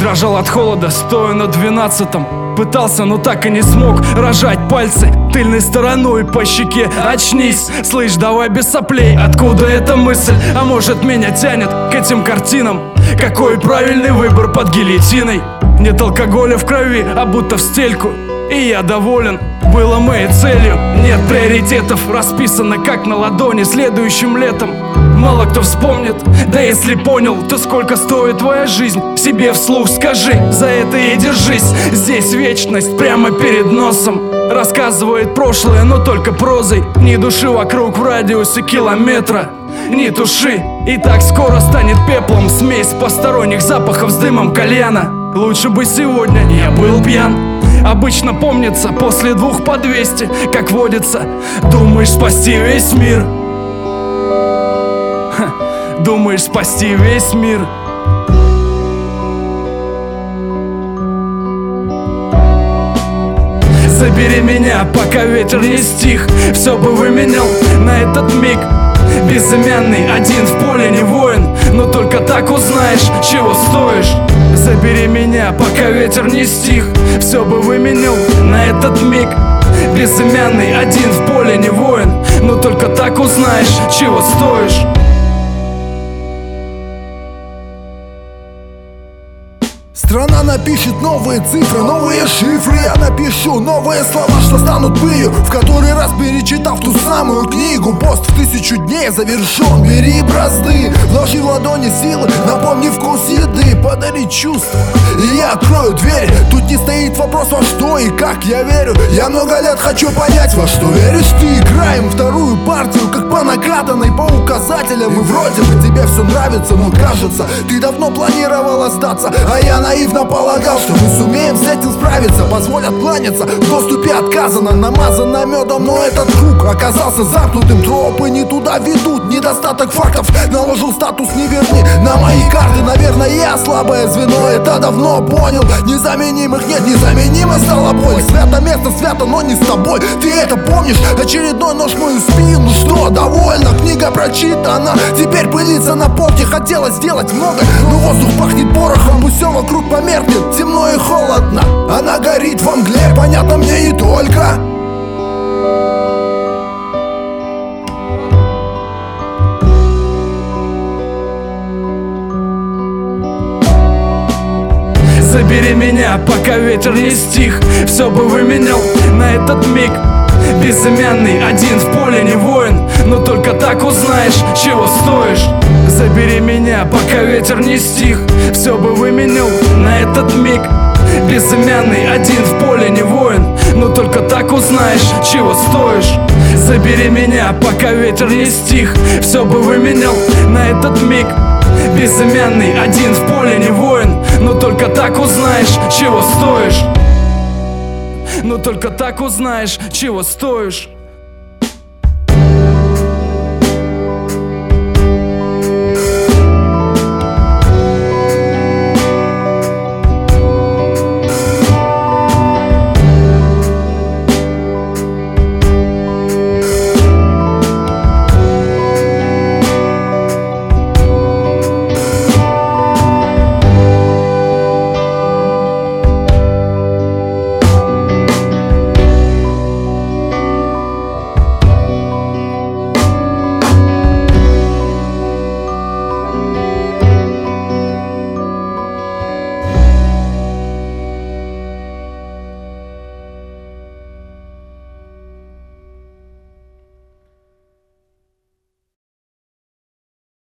Дрожал от холода, стоя на 12-м. Пытался, но так и не смог рожать пальцы тыльной стороной по щеке. Очнись, слышь, давай без соплей. Откуда эта мысль? А может, меня тянет к этим картинам? Какой правильный выбор под гильотиной? Нет алкоголя в крови, а будто в стельку. И я доволен, было моей целью. Нет приоритетов, расписано как на ладони. Следующим летом мало кто вспомнит. Да если понял, то сколько стоит твоя жизнь? Себе вслух скажи, за это и держись. Здесь вечность прямо перед носом. Рассказывает прошлое, но только прозой. Ни души вокруг в радиусе километра. Не туши, и так скоро станет пеплом смесь посторонних запахов с дымом кальяна. Лучше бы сегодня я был пьян. Обычно помнится после 2 по 200, как водится. Думаешь спасти весь мир? Думаешь спасти весь мир? Забери меня, пока ветер не стих. Все бы выменял на этот миг. Безымянный, один в поле, не воин. Но только так узнаешь, чего стоишь. Забери меня, пока ветер не стих. Все бы выменял на этот миг. Безымянный, один в поле, не воин. Но только так узнаешь, чего стоишь. Страна напишет новые цифры, новые шифры. Я напишу новые слова, что станут былью. В который раз перечитав ту самую книгу. Пост в 1000 дней завершен. Бери бразды, вложи в ладони силы. Напомни вкус еды, подари чувства. И я открою двери. Тут не стоит вопрос, во что и как я верю. Я много лет хочу понять, во что веришь ты. Играем вторую партию, как по накатанной, по указателям. И вроде бы тебе все нравится, но кажется, ты давно планировала сдаться. А я наивно полагал, что мы сумеем с этим справиться. Позволят кланяться, в доступе отказано. Намазано медом, но этот круг оказался замкнутым. Тропы не туда ведут, недостаток фактов наложил статус не верни на мои карты. Наверное, я слабое звено, это давно понял. Незаменимых нет, незаменимо стало боль. Свято место свято, но не с тобой. Ты это помнишь? Очередной нож в мою спину. Что, довольно? Книга прочитана. Теперь пылится на полке. Хотелось сделать много, но воздух пахнет порохом. Пусть все вокруг померкнет, темно и холодно. Она горит во мгле, понятно мне и только. Забери меня, пока ветер не стих. Все бы выменял на этот миг. Безымянный, один в поле, не воин. Но только так узнаешь, чего стоишь. Забери меня, пока ветер не стих. Все бы выменял на этот миг. Безымянный, один в поле, не воин. Но только так узнаешь, чего стоишь. Забери меня, пока ветер не стих. Все бы выменял на этот миг. Безымянный, один в поле, не воин. Но только так узнаешь, чего стоишь. Но только так узнаешь, чего стоишь.